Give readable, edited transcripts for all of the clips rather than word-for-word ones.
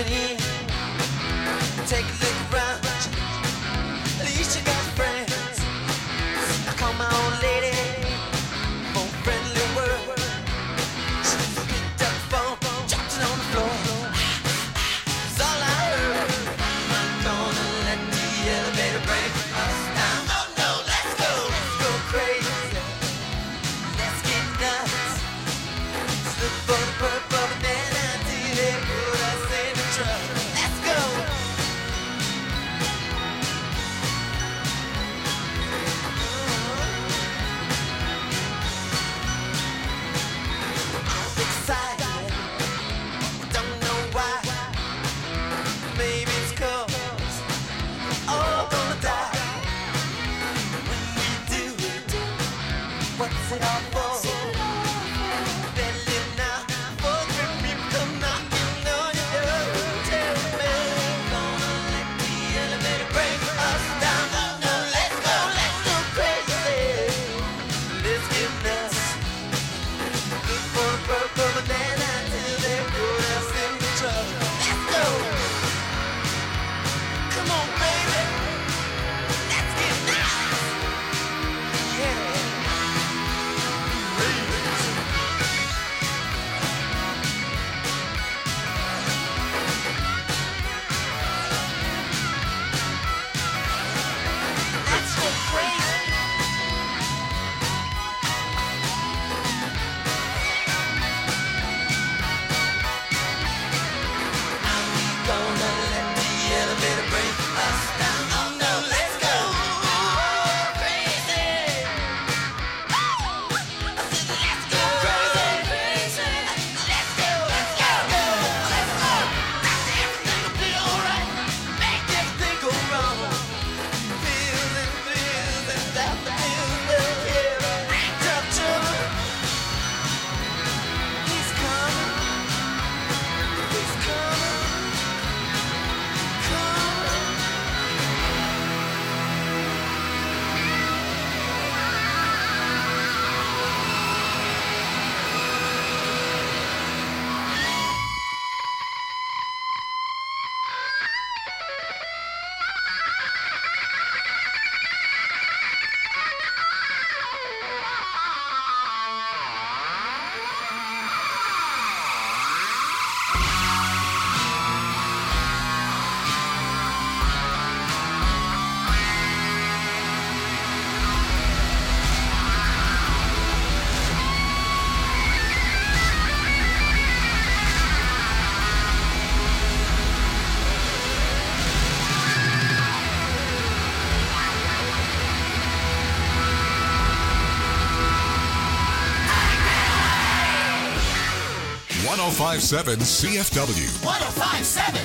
1057 CFW. 1057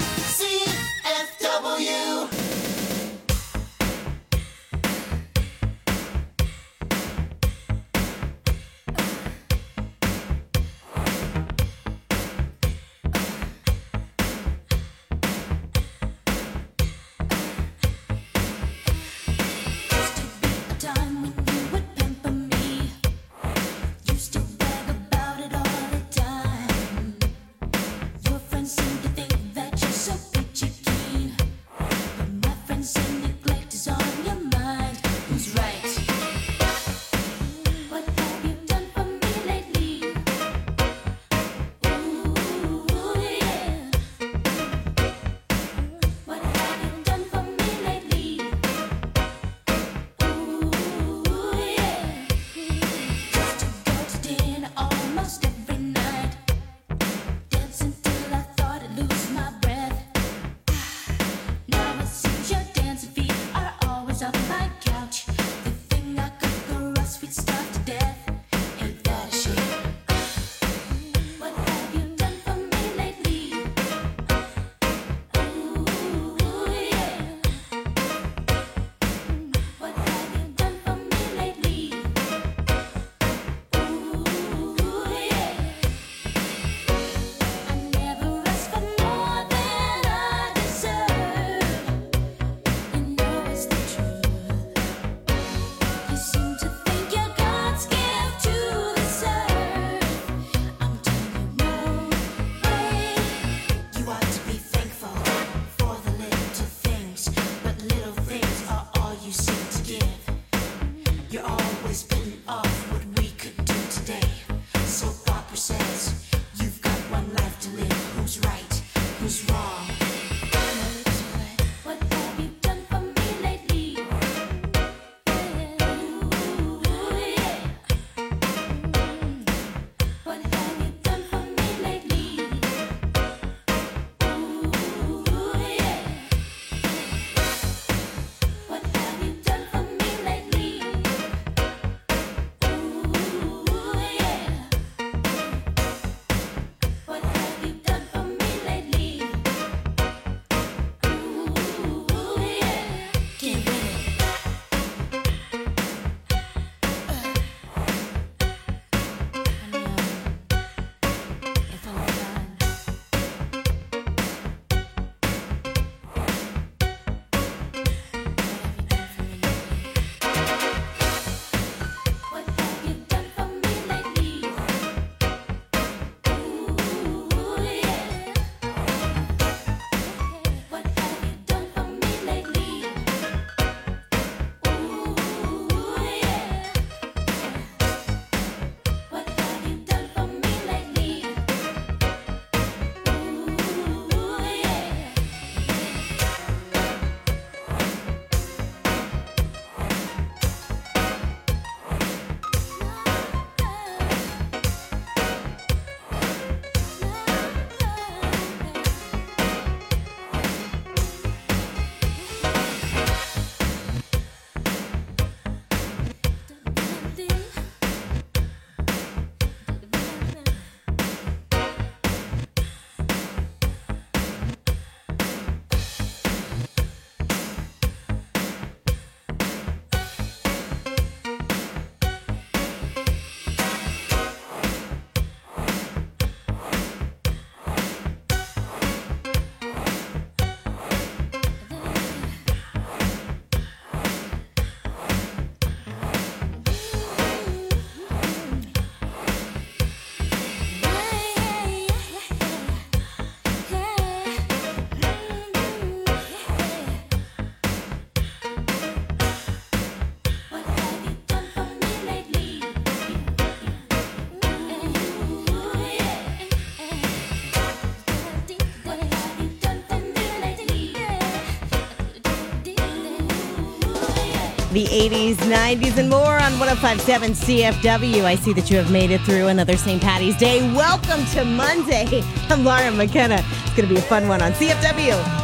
CFW. Thankful. The 80s, 90s, and more on 105.7 CFW. I see that you have made it through another St. Patty's Day. Welcome to Monday. I'm Laura McKenna. It's going to be a fun one on CFW.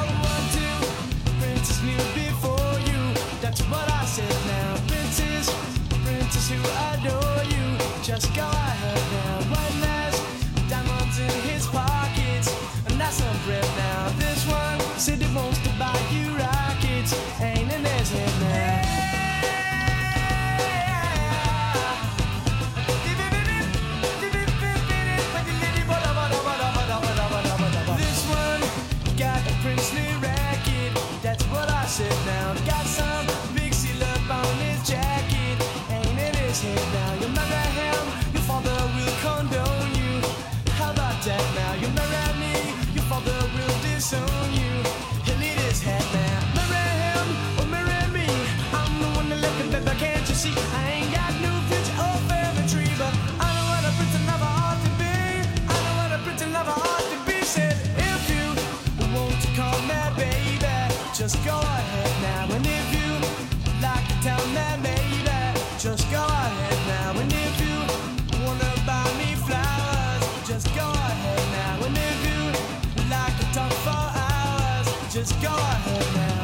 Just go ahead now, and if you like to tell me, maybe just go ahead now, and if you wanna buy me flowers, just go ahead now, and if you like to talk for hours, just go ahead now.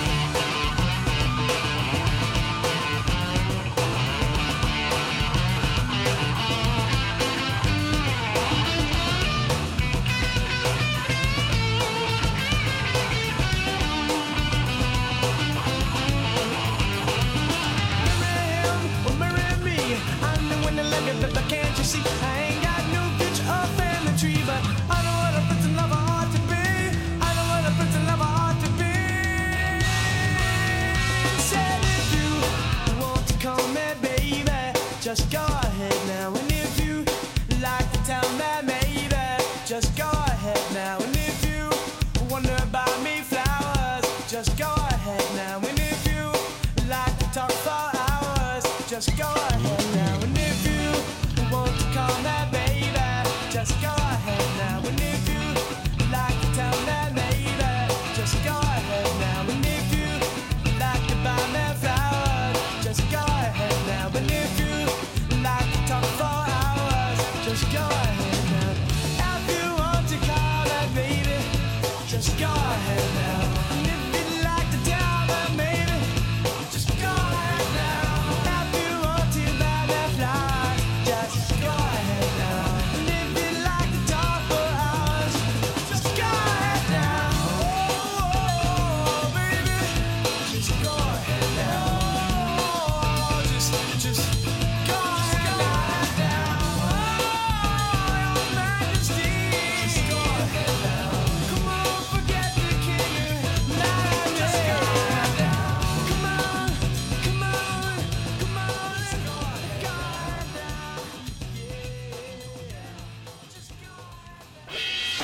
Just go ahead now, and if you like to tell me, maybe just go ahead now, and if you wanna buy me flowers, just go ahead now, and if you like to talk for hours, just go ahead now.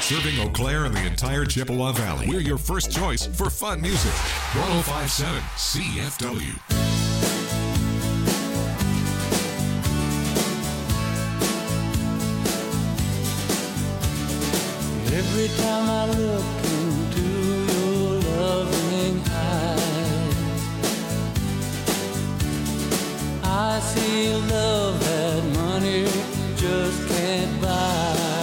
Serving Eau Claire and the entire Chippewa Valley. We're your first choice for fun music. 1057 CFW. Every time I look into your loving eyes, I see love that money just can't buy.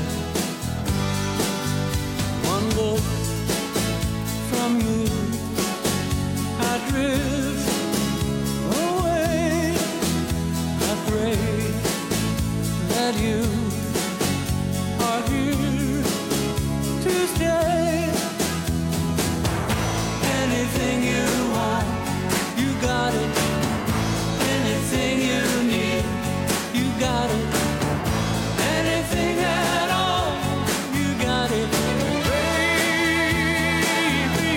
One look from you, I drift away. I pray that you are here to stay. Anything you want, you got it. Anything you need, you got it. Anything at all, you got it, baby.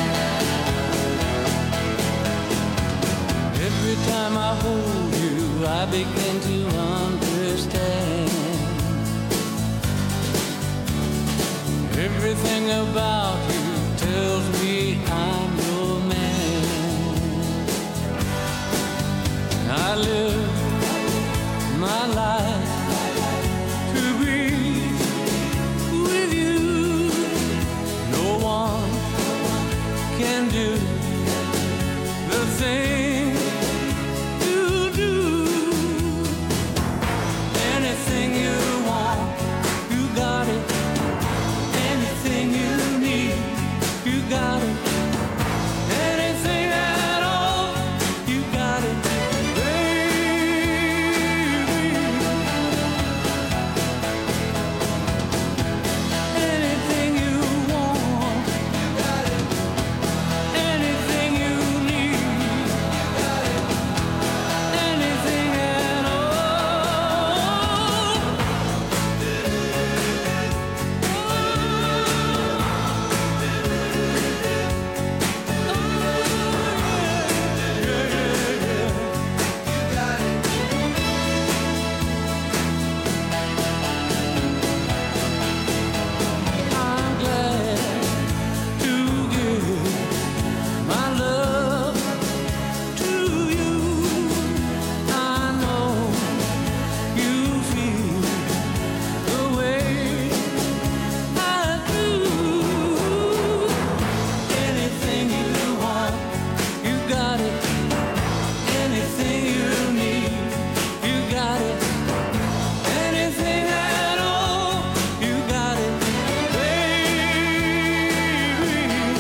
Every time I hold you, I begin to understand. Everything about you tells me I'm your man. I live my life to be with you. No one can do the thing you do. Anything you want, you got it. Anything you need, you got it. Anything at all, you got it, baby. Anything you want, you got it. Anything you need, you got it. Anything at all. I'm glad to give my love to you. I know you feel the way I do. Anything you want, you got it. Anything you need, you got it. Anything at all, you got it, baby.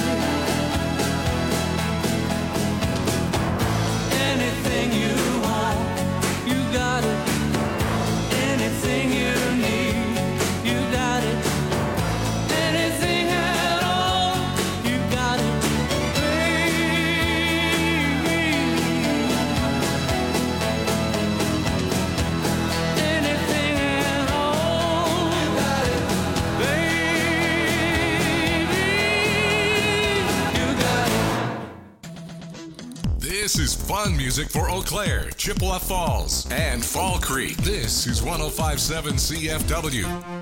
Anything you want, you got it. Anything you need, you got it. Anything at all, you got it, baby. Anything at all, you got it, baby. You got it. This is fun music for Eau Claire, Chippewa Falls, and Fall Creek. This is 1057 CFW.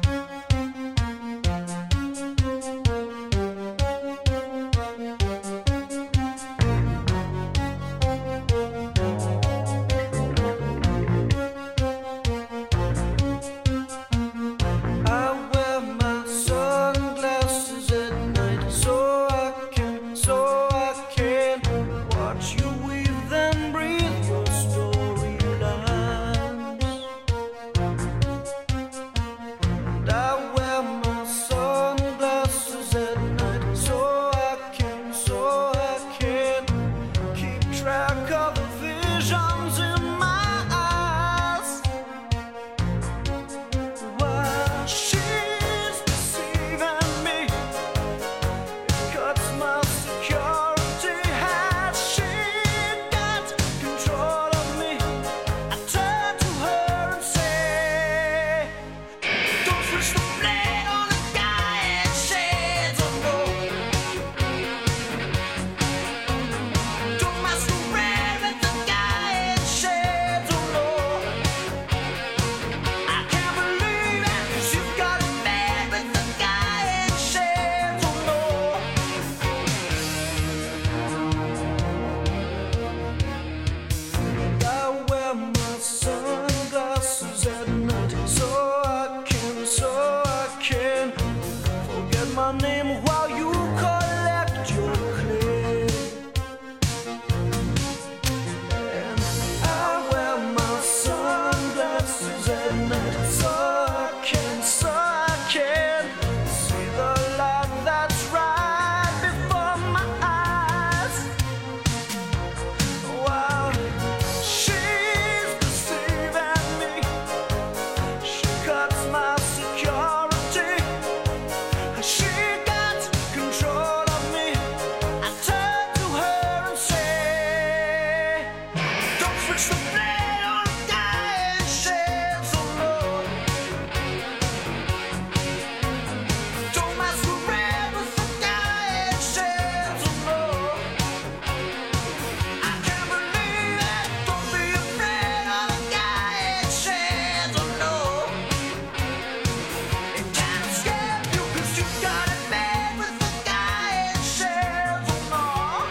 I wear my sunglasses at night so I can watch you weave and breathe your storylines. puts the blade on the guy and sheds some blood. Don't mess around with the guy and sheds some blood. I can't believe it. Don't be afraid of the guy and sheds some blood. It can't escape you 'cause you got it made with the guy and sheds some blood.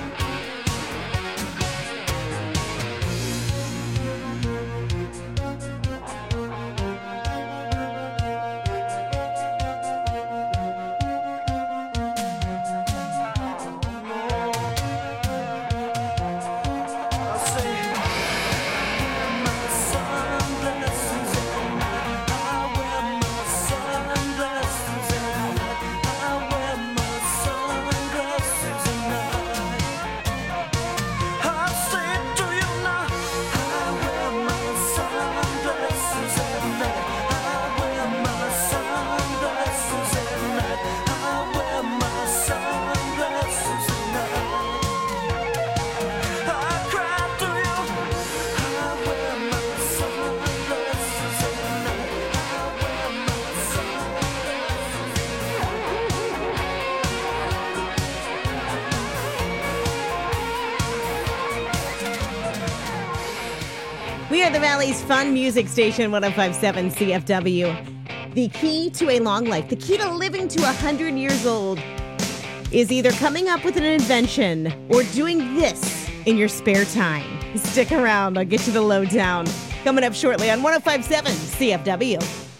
We are the Valley's fun music station, 105.7 CFW. The key to a long life, the key to living to 100 years old, is either coming up with an invention or doing this in your spare time. Stick around. I'll get you the lowdown. Coming up shortly on 105.7 CFW.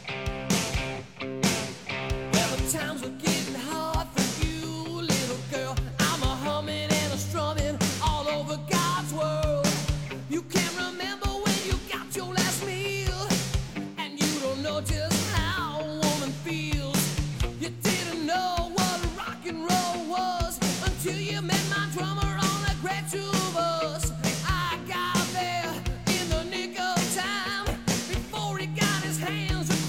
Well, the times are getting hard for you, little girl. I'm a humming and a strumming all over God's world. You can't remember when you got your last meal, and you don't know just how a woman feels. You didn't know what rock and roll was until you met my drummer on that great tour bus. I got there in the nick of time before he got his hands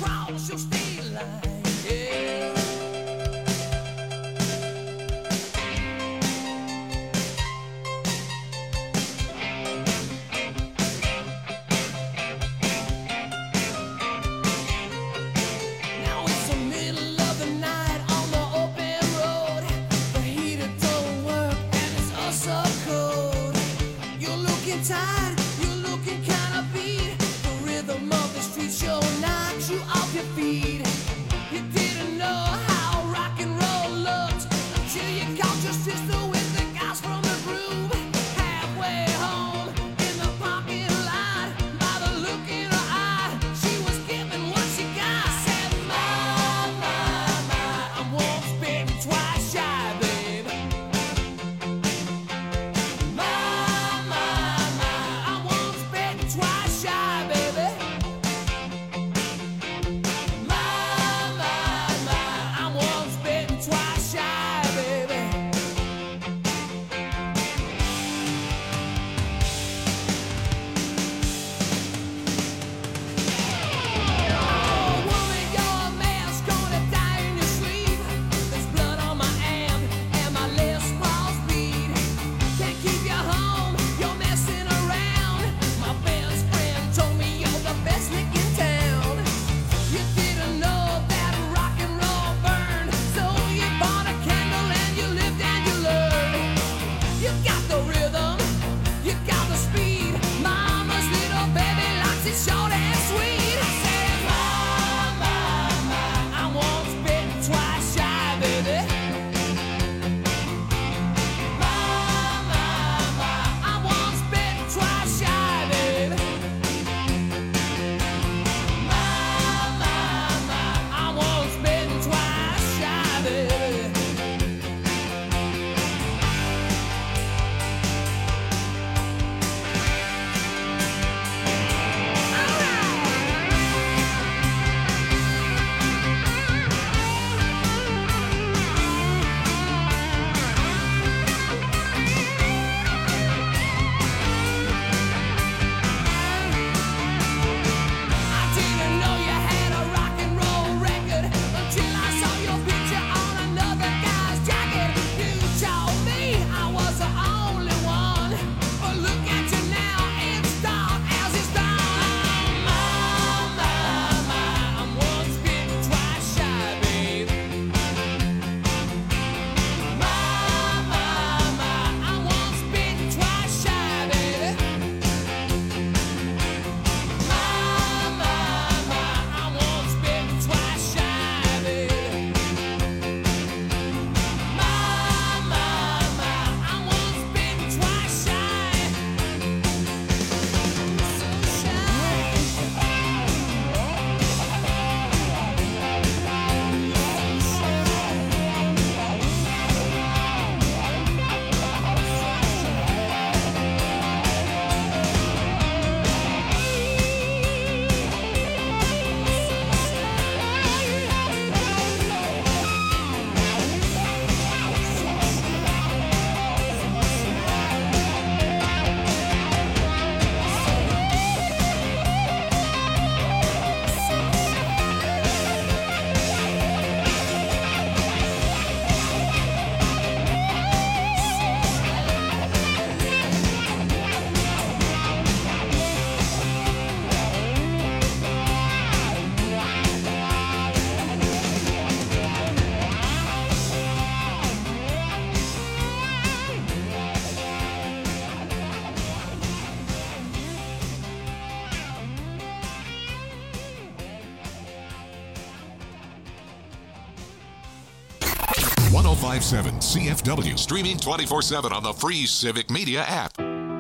1057 CFW. Streaming 24/7 on the free Civic Media app.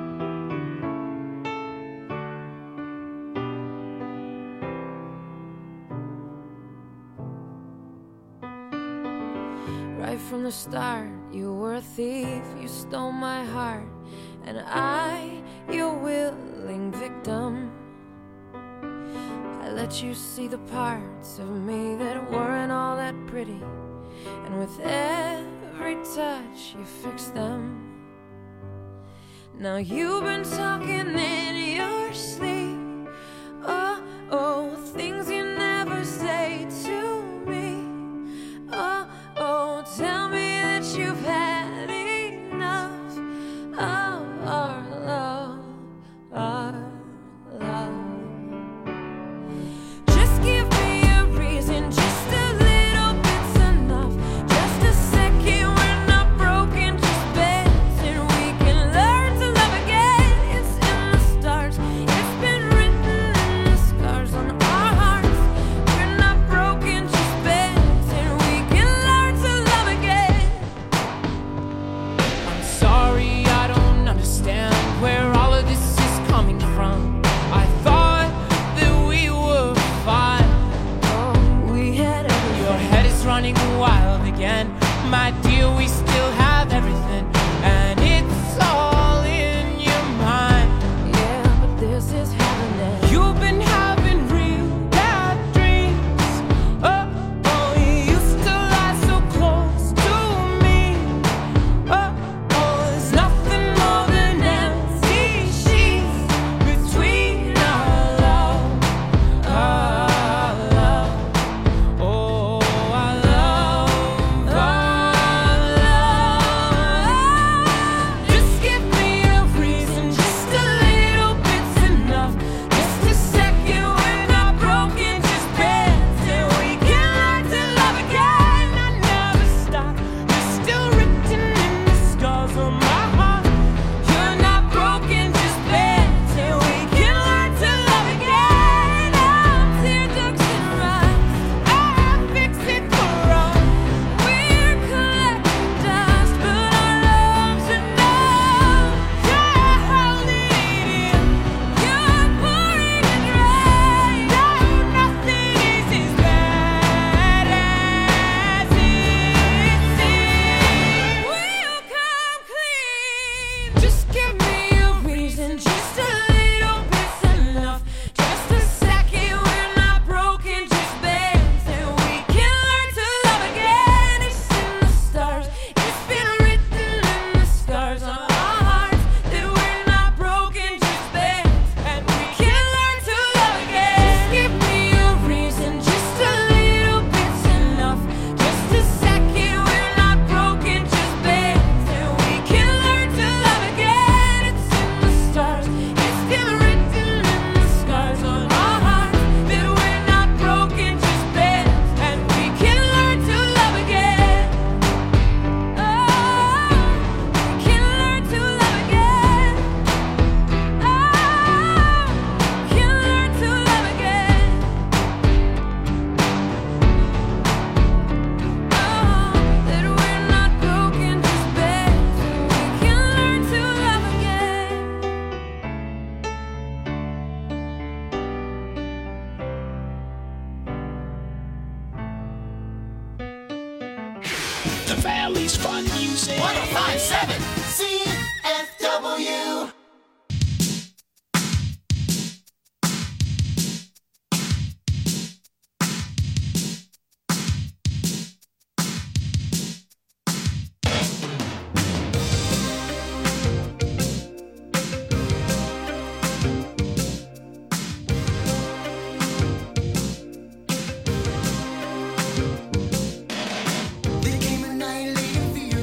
Right from the start, you were a thief, you stole my heart, and I, your willing victim. I let you see the parts of me that weren't all that pretty, and with every touch you fixed them. Now you've been talking in your sleep, oh, things you never say to me. Oh, tell me that you've had enough of our love, our love. Just give me a reason, just a little bit's enough. Just a second, we're not broken, just bends, and we can learn to love again. It's in the stars, it's been written in the scars on our hearts. We're not broken, just bends, and we can learn to love again. I'm sorry, I don't understand where all of this is coming from. I thought that we were fine. Oh, we had everything. Your head is running wild again. My dear, we still have everything, and it's all in your mind. Yeah, but this is happening. You've been having real bad dreams. Oh, you used to lie so close to me. There's nothing more than empty sheets between our love, our love. Oh, our love, our love. Just give me a reason, just a little bit's enough. Just a second, we're not broken, just bends, and we can learn to love again. I never stop, you're still written in the scars on my heart. You're not broken, just bends, and we can learn to love again. Oh, tear ducts and rhymes, I fix it for us. We're collecting dust, but our love's enough. You're holding it in, you're pouring it right. No, nothing is as bad as it seems. We'll come clean. Just give me a reason, just a little bit's enough. Just a second, we're not broken, just bends, and we can learn to love again. It's in the stars, it's been written in the scars on our hearts that we're not broken, just bends, and we can learn to love again. Just give me a reason, just a little bit's enough. Just a second, we're not broken, just bends, and we can learn to love again. It's in the stars, it's been written in the scars on our hearts that we're not broken, just bends, and we can learn to love again. Oh, we can learn to love again. Oh, we can learn to love again. Oh, that we're not broken, just bends, and we can learn to love again. The Valley's fun music. 1057 CFW. There came a night late in the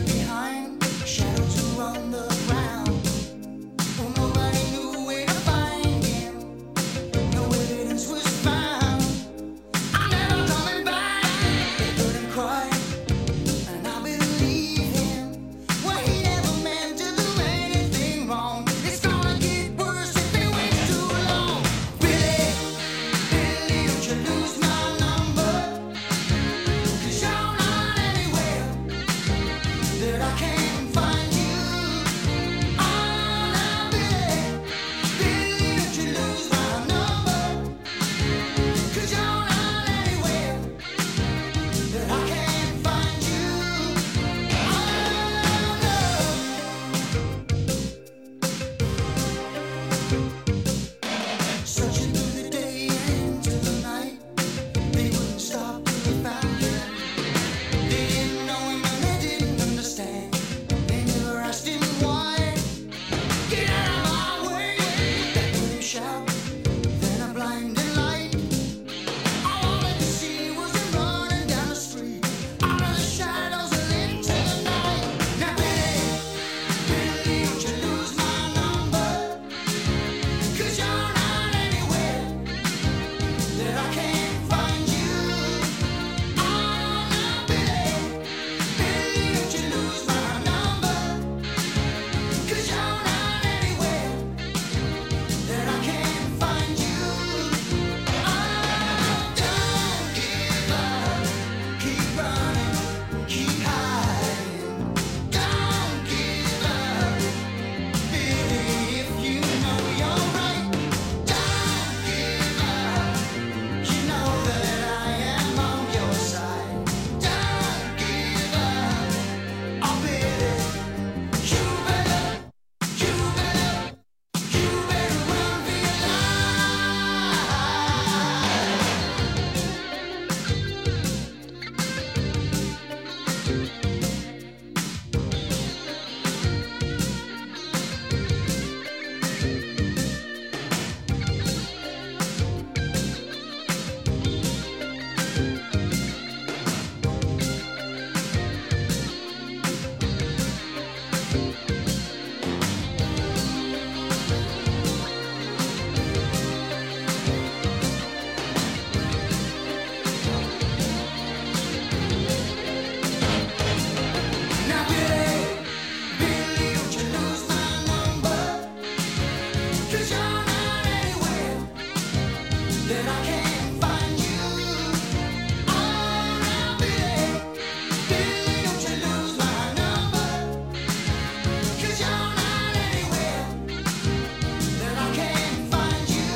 then I can't find you. Oh, now, baby, baby, don't you lose my number, 'cause you're not anywhere, then I can't find you.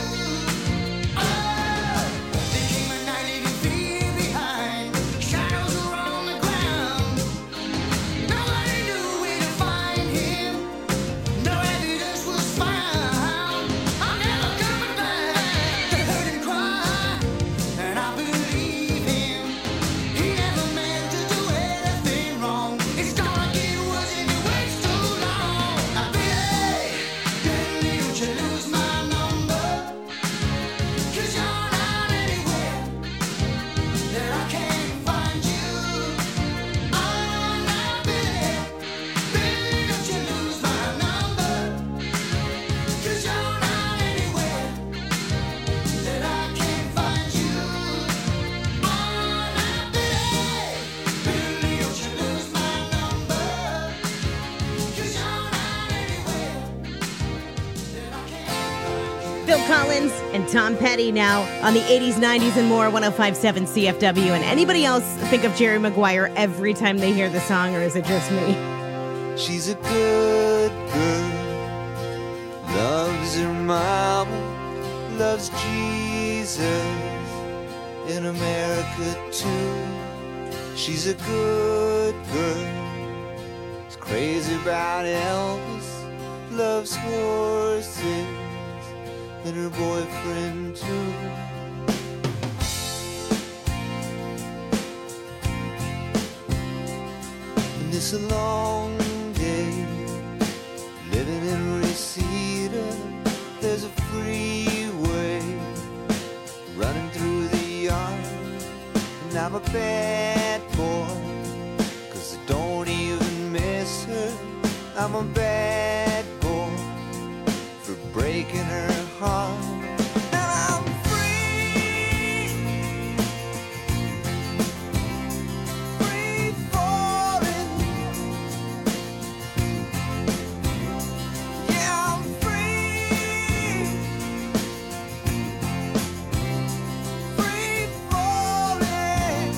Oh, there came a night leaving fear behind, shadows were on the ground. Nobody knew where to find him, no evidence was found. I'm never coming back to hear him cry, and I believe him. He never meant to do anything wrong. It's gonna get worse if he waits too long. Now, baby, baby, don't you lose my number, 'cause you're not anywhere, then I can't find you. Oh, now, baby, baby, don't you lose my number, 'cause you're not anywhere, then I can't find you. Oh, now, baby, baby, don't you lose my number, 'cause you're not anywhere, then I can't find you. Phil Collins and Tom Petty now on the 80s, 90s, and more, 105.7 CFW. And anybody else think of Jerry Maguire every time they hear the song, or is it just me? She's a good girl, loves her mama, loves Jesus, in America too. She's a good girl, is crazy about Elvis, loves horses, and her boyfriend too. And it's a long day, living in Reseda. There's a freeway running through the yard, and I'm a bad boy, 'cause I don't even miss her. I'm a bad boy for breaking her heart. And I'm free, free falling. Yeah, I'm free, free falling.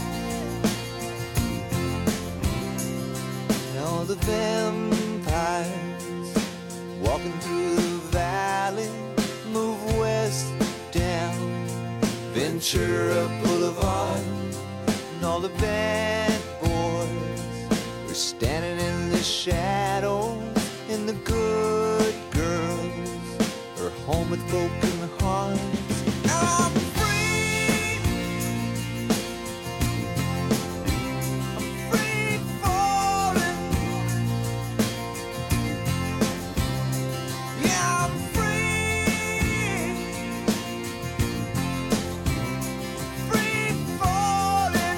Now the vampires walking through the valley move west down Ventura Boulevard, and all the bad boys are standing in the shadows, and the good girls are home with broken hearts. Now I'm free, I'm free falling. Yeah, I'm free, free falling.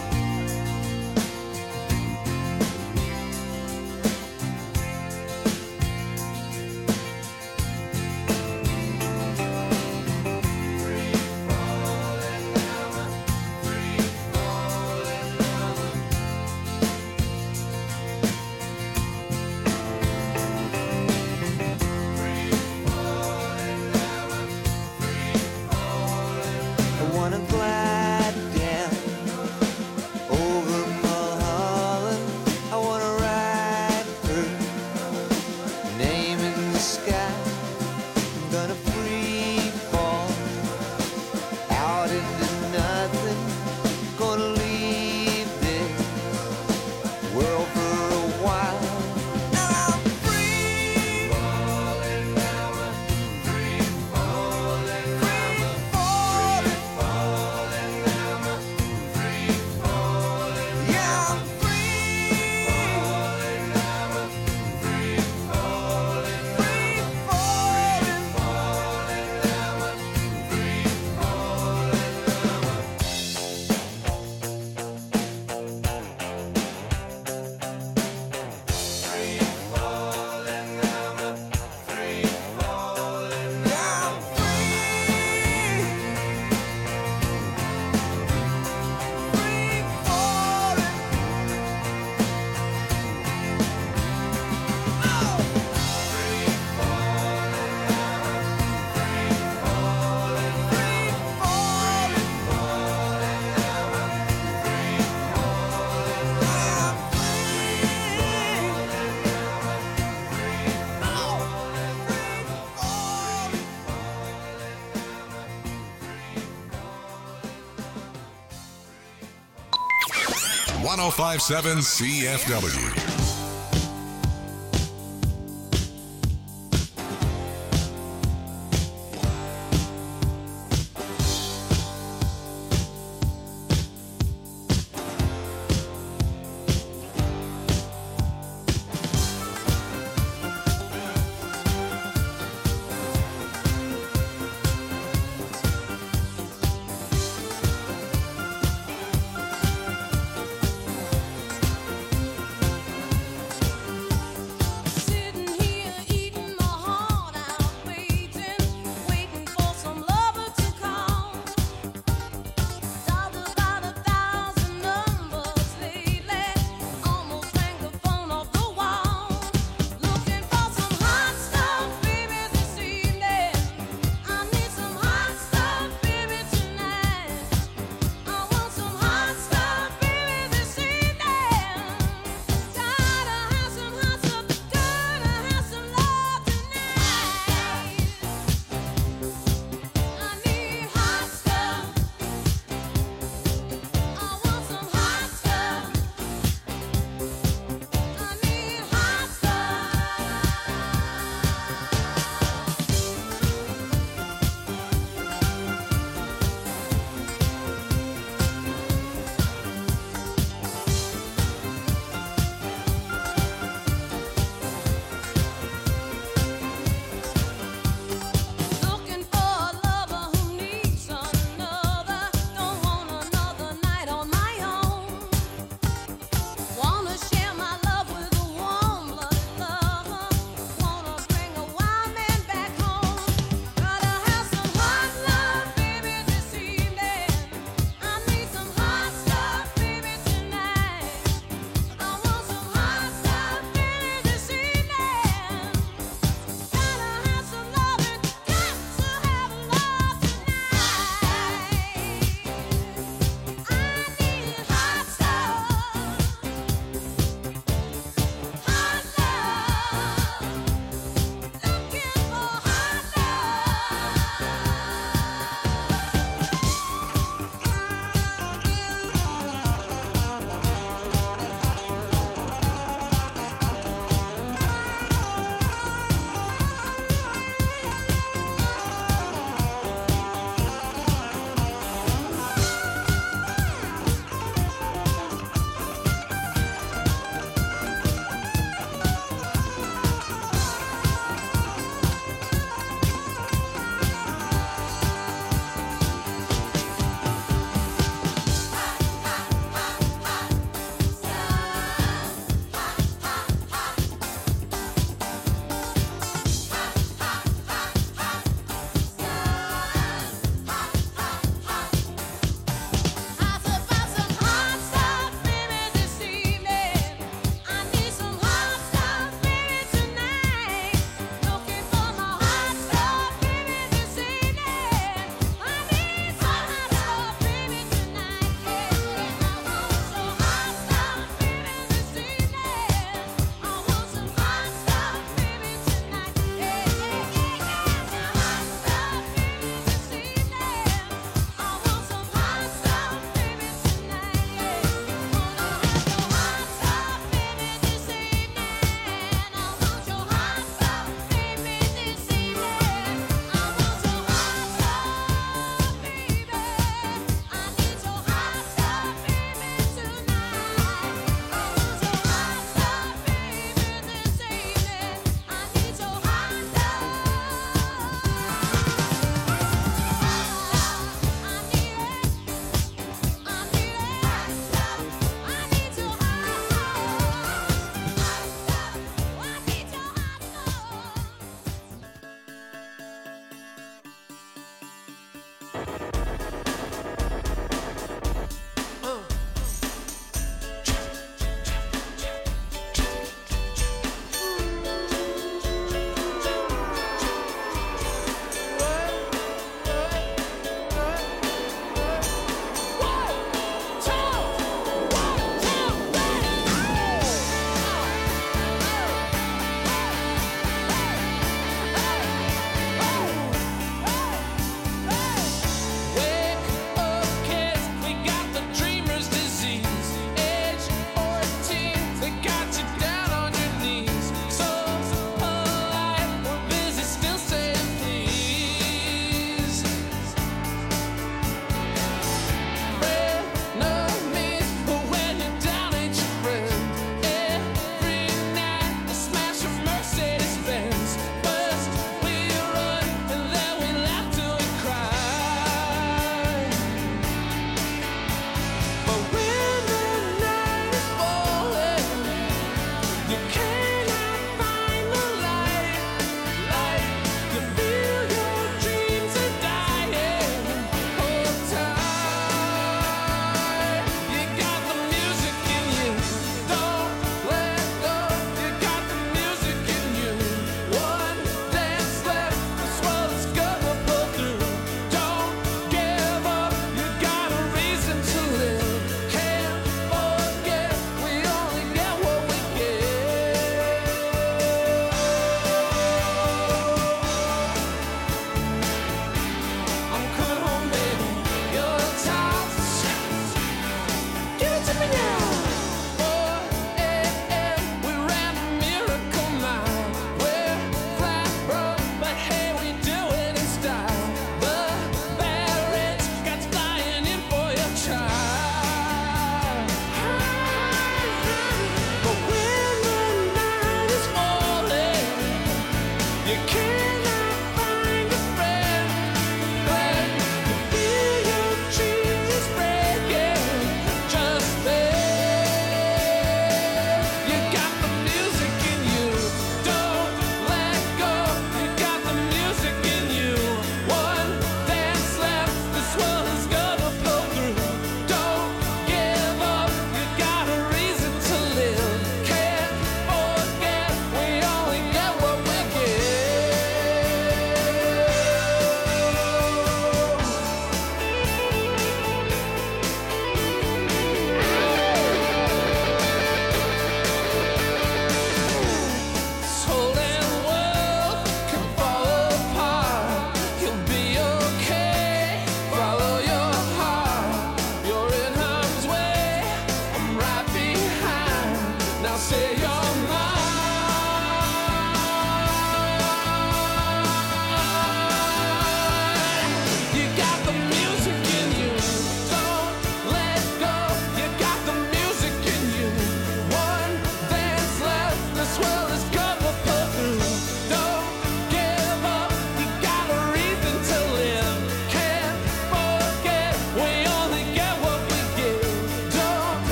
1057 CFW.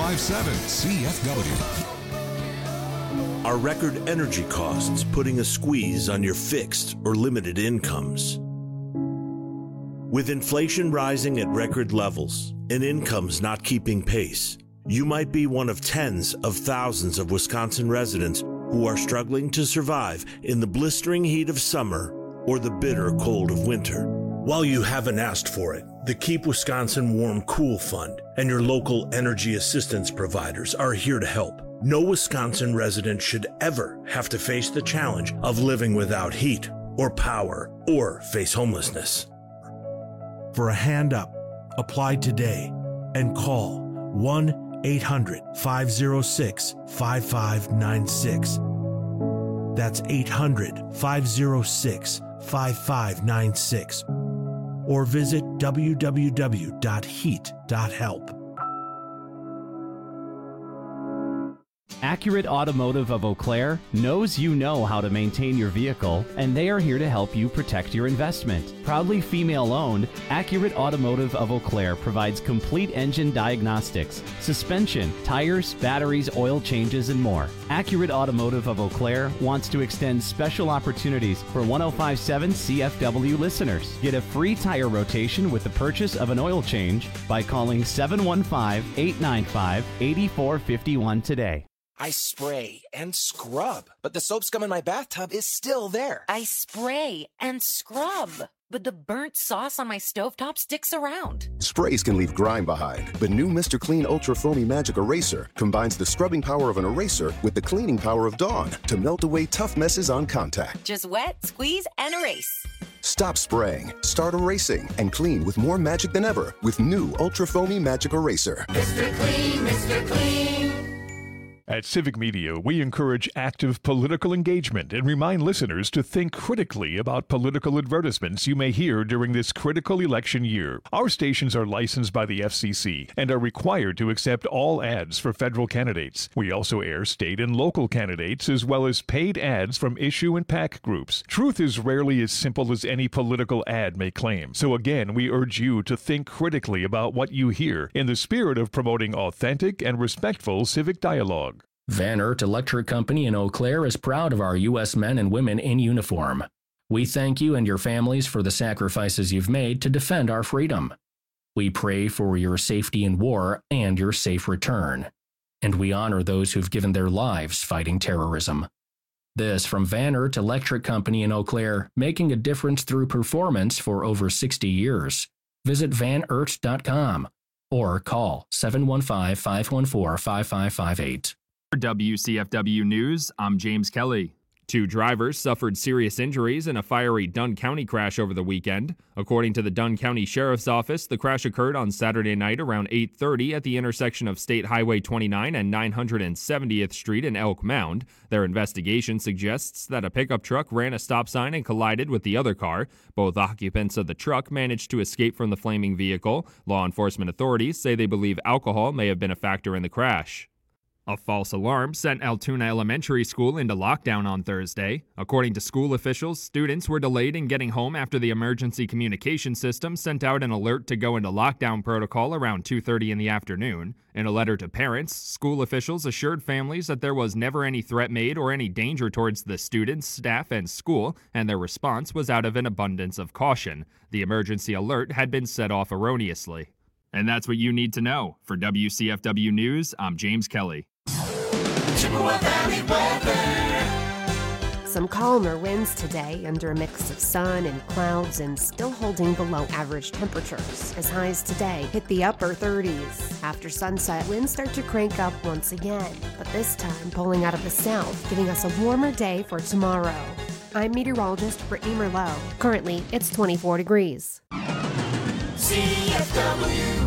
1057 CFW. Are record energy costs putting a squeeze on your fixed or limited incomes? With inflation rising at record levels and incomes not keeping pace, you might be one of tens of thousands of Wisconsin residents who are struggling to survive in the blistering heat of summer or the bitter cold of winter. While you haven't asked for it, the Keep Wisconsin Warm Cool Fund and your local energy assistance providers are here to help. No Wisconsin resident should ever have to face the challenge of living without heat or power or face homelessness. For a hand up, apply today and call 1-800-506-5596. That's 800-506-5596. Or visit www.heat.help. Accurate Automotive of Eau Claire knows you know how to maintain your vehicle, and they are here to help you protect your investment. Proudly female-owned, Accurate Automotive of Eau Claire provides complete engine diagnostics, suspension, tires, batteries, oil changes, and more. Accurate Automotive of Eau Claire wants to extend special opportunities for 1057 CFW listeners. Get a free tire rotation with the purchase of an oil change by calling 715-895-8451 today. I spray and scrub, but the soap scum in my bathtub is still there. I spray and scrub, but the burnt sauce on my stovetop sticks around. Sprays can leave grime behind, but new Mr. Clean Ultra Foamy Magic Eraser combines the scrubbing power of an eraser with the cleaning power of Dawn to melt away tough messes on contact. Just wet, squeeze, and erase. Stop spraying, start erasing, and clean with more magic than ever with new Ultra Foamy Magic Eraser. Mr. Clean, Mr. Clean. At Civic Media, we encourage active political engagement and remind listeners to think critically about political advertisements you may hear during this critical election year. Our stations are licensed by the FCC and are required to accept all ads for federal candidates. We also air state and local candidates as well as paid ads from issue and PAC groups. Truth is rarely as simple as any political ad may claim. So again, we urge you to think critically about what you hear in the spirit of promoting authentic and respectful civic dialogue. Van Oort Electric Company in Eau Claire is proud of our U.S. men and women in uniform. We thank you and your families for the sacrifices you've made to defend our freedom. We pray for your safety in war and your safe return. And we honor those who've given their lives fighting terrorism. This from Van Oort Electric Company in Eau Claire, making a difference through performance for over 60 years. Visit vanoort.com or call 715-514-5558. For WCFW News, I'm James Kelly. 2 drivers suffered serious injuries in a fiery Dunn County crash over the weekend. According to the Dunn County Sheriff's Office, the crash occurred on Saturday night around 8:30 at the intersection of State Highway 29 and 970th Street in Elk Mound. Their investigation suggests that a pickup truck ran a stop sign and collided with the other car. Both occupants of the truck managed to escape from the flaming vehicle. Law enforcement authorities say they believe alcohol may have been a factor in the crash. A false alarm sent Altoona Elementary School into lockdown on Thursday. According to school officials, students were delayed in getting home after the emergency communication system sent out an alert to go into lockdown protocol around 2:30 in the afternoon. In a letter to parents, school officials assured families that there was never any threat made or any danger towards the students, staff, and school, and their response was out of an abundance of caution. The emergency alert had been set off erroneously. And that's what you need to know. For WCFW News, I'm James Kelly. Chippewa Valley weather. Some calmer winds today under a mix of sun and clouds and still holding below average temperatures. As highs today hit the upper 30s. After sunset, winds start to crank up once again, but this time pulling out of the south, giving us a warmer day for tomorrow. I'm meteorologist Brittany Merlot. Currently, it's 24 degrees. CFW.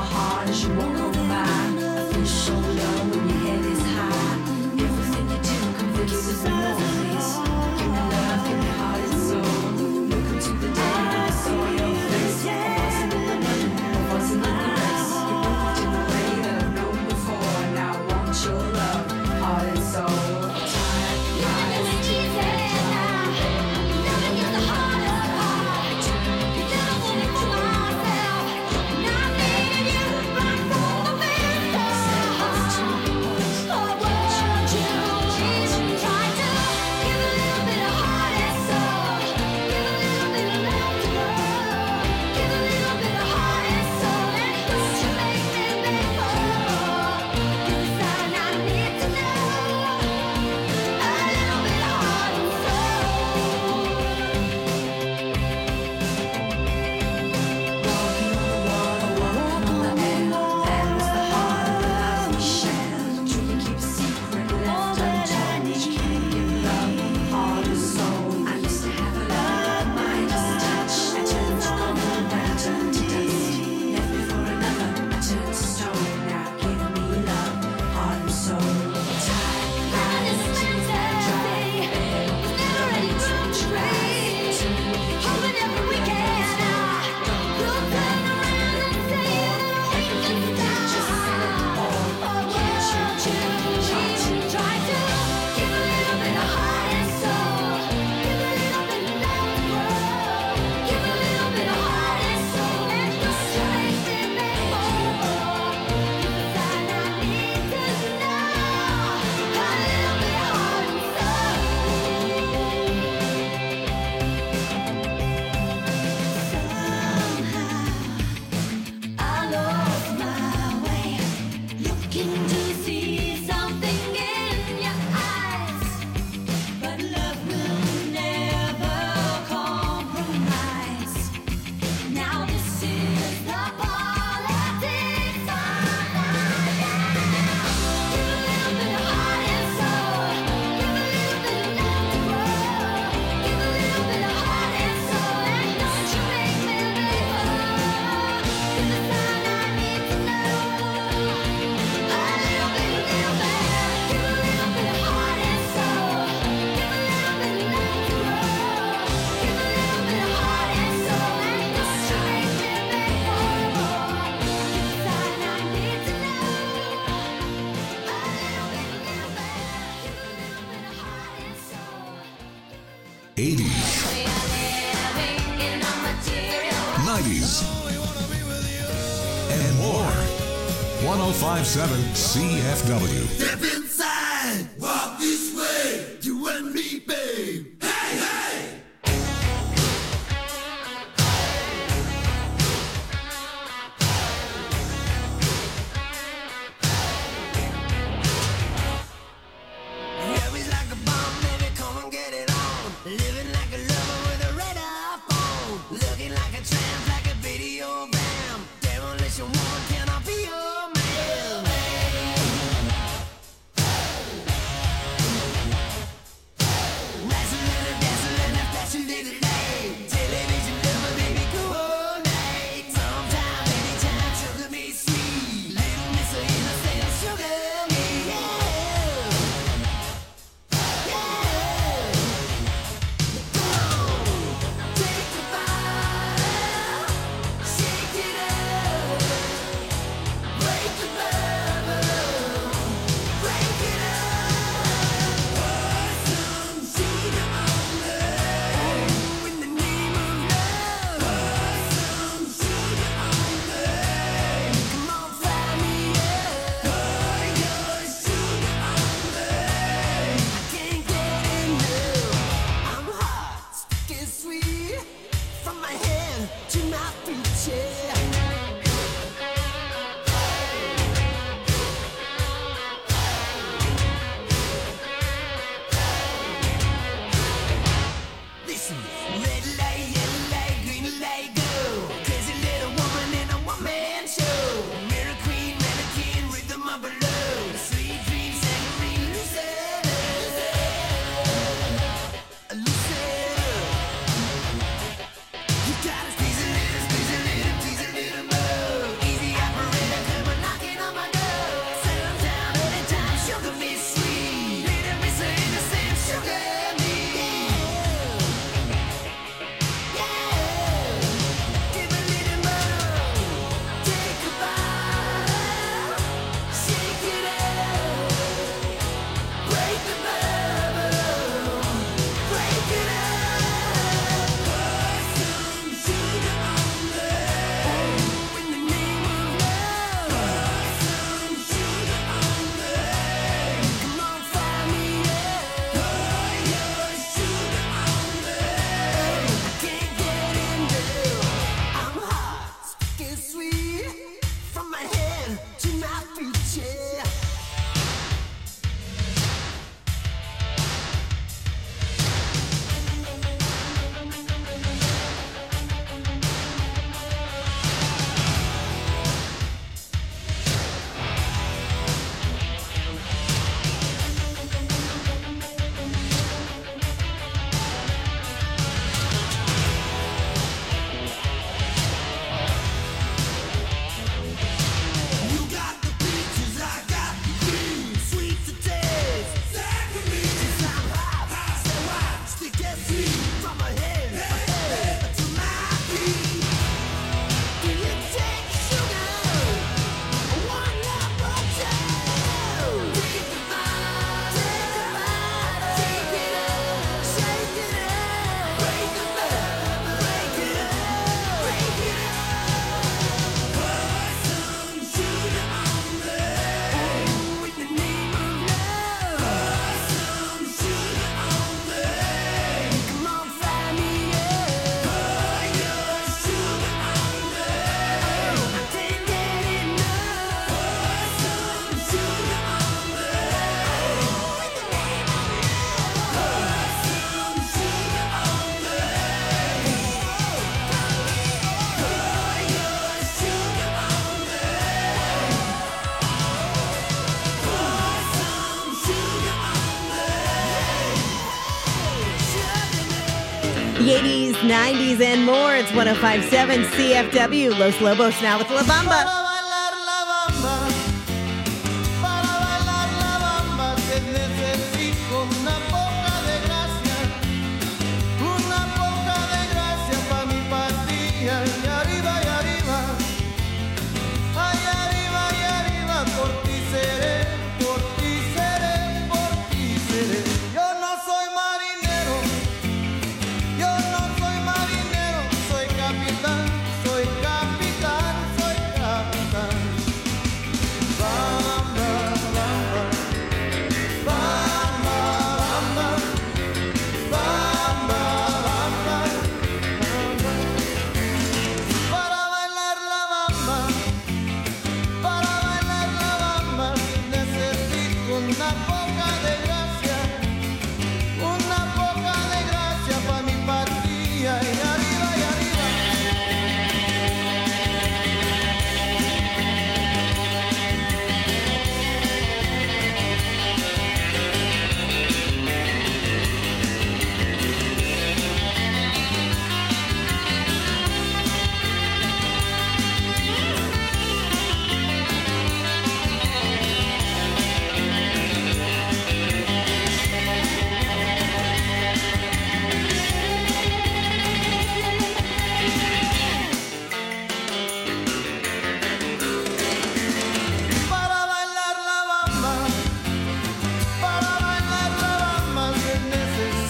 heart as you walk on by. I feel so low when your head is high. Everything you do convinces me more, please. Give me love, give me heart and soul. Look into the day and I saw your face. I wasn't in the race. You moved in a way that I've known before. Now I want your love, heart and soul. And more. 105.7 CFW. Step inside, walk this way, you and me, babe. Hey, hey! Yeah, he's like a bomb, baby, come and get it on. Living like a lover with a radar phone. Looking like a tramp, like a video bam. Demolition woman, can I be your man? The 80s, 90s, and more. It's 105.7 CFW. Los Lobos now with La Bamba.